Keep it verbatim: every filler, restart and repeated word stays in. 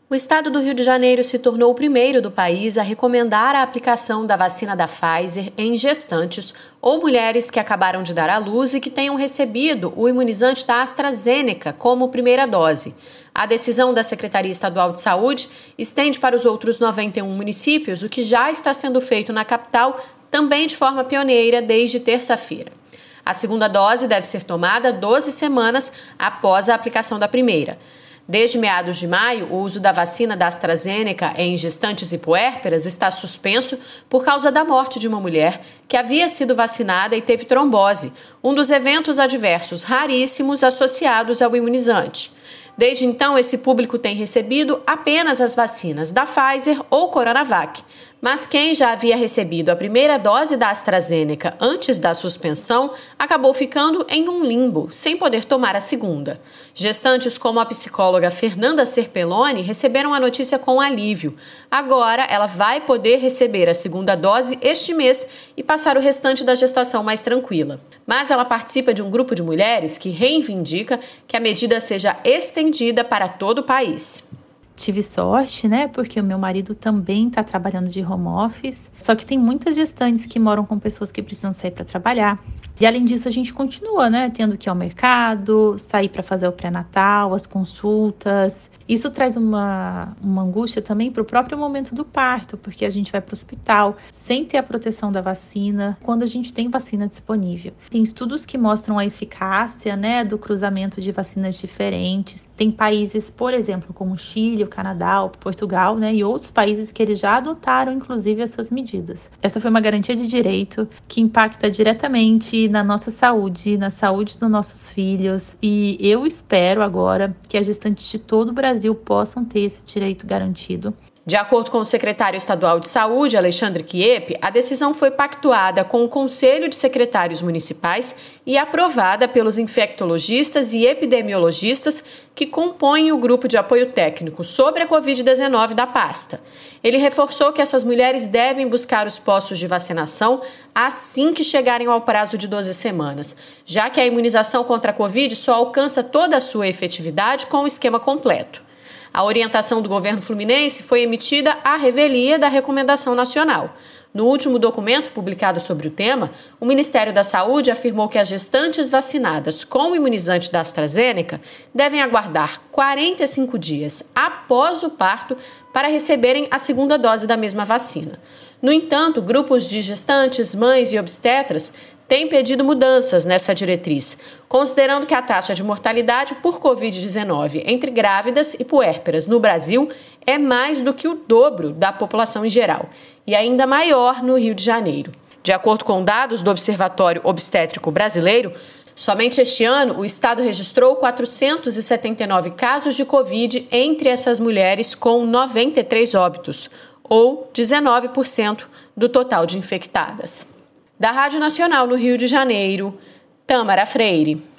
O estado do Rio de Janeiro se tornou o primeiro do país a recomendar a aplicação da vacina da Pfizer em gestantes ou mulheres que acabaram de dar à luz e que tenham recebido o imunizante da AstraZeneca como primeira dose. A decisão da Secretaria Estadual de Saúde estende para os outros noventa e um municípios, o que já está sendo feito na capital, também de forma pioneira desde terça-feira. A segunda dose deve ser tomada doze semanas após a aplicação da primeira. Desde meados de maio, o uso da vacina da AstraZeneca em gestantes e puérperas está suspenso por causa da morte de uma mulher que havia sido vacinada e teve trombose, um dos eventos adversos raríssimos associados ao imunizante. Desde então, esse público tem recebido apenas as vacinas da Pfizer ou Coronavac. Mas quem já havia recebido a primeira dose da AstraZeneca antes da suspensão acabou ficando em um limbo, sem poder tomar a segunda. Gestantes como a psicóloga Fernanda Serpelloni receberam a notícia com alívio. Agora ela vai poder receber a segunda dose este mês e passar o restante da gestação mais tranquila. Mas ela participa de um grupo de mulheres que reivindica que a medida seja estendida para todo o país. Tive sorte, né, porque o meu marido também está trabalhando de home office, só que tem muitas gestantes que moram com pessoas que precisam sair para trabalhar. E além disso, a gente continua, né, tendo que ir ao mercado, sair para fazer o pré-natal, as consultas. Isso traz uma, uma angústia também para o próprio momento do parto, porque a gente vai para o hospital sem ter a proteção da vacina, quando a gente tem vacina disponível. Tem estudos que mostram a eficácia, né, do cruzamento de vacinas diferentes. Tem países, por exemplo, como o Chile, o Canadá, o Portugal, né, e outros países que eles já adotaram, inclusive, essas medidas. Essa foi uma garantia de direito que impacta diretamente na nossa saúde, na saúde dos nossos filhos, e eu espero agora que as gestantes de todo o Brasil possam ter esse direito garantido. De acordo com o secretário estadual de Saúde, Alexandre Chiep, a decisão foi pactuada com o Conselho de Secretários Municipais e aprovada pelos infectologistas e epidemiologistas que compõem o grupo de apoio técnico sobre a covid dezenove da pasta. Ele reforçou que essas mulheres devem buscar os postos de vacinação assim que chegarem ao prazo de doze semanas, já que a imunização contra a Covid só alcança toda a sua efetividade com o esquema completo. A orientação do governo fluminense foi emitida à revelia da Recomendação Nacional. No último documento publicado sobre o tema, o Ministério da Saúde afirmou que as gestantes vacinadas com o imunizante da AstraZeneca devem aguardar quarenta e cinco dias após o parto para receberem a segunda dose da mesma vacina. No entanto, grupos de gestantes, mães e obstetras têm pedido mudanças nessa diretriz, considerando que a taxa de mortalidade por covid dezenove entre grávidas e puérperas no Brasil é mais do que o dobro da população em geral e ainda maior no Rio de Janeiro. De acordo com dados do Observatório Obstétrico Brasileiro, somente este ano o estado registrou quatrocentos e setenta e nove casos de Covid entre essas mulheres, com noventa e três óbitos, ou dezenove por cento do total de infectadas. Da Rádio Nacional no Rio de Janeiro, Tâmara Freire.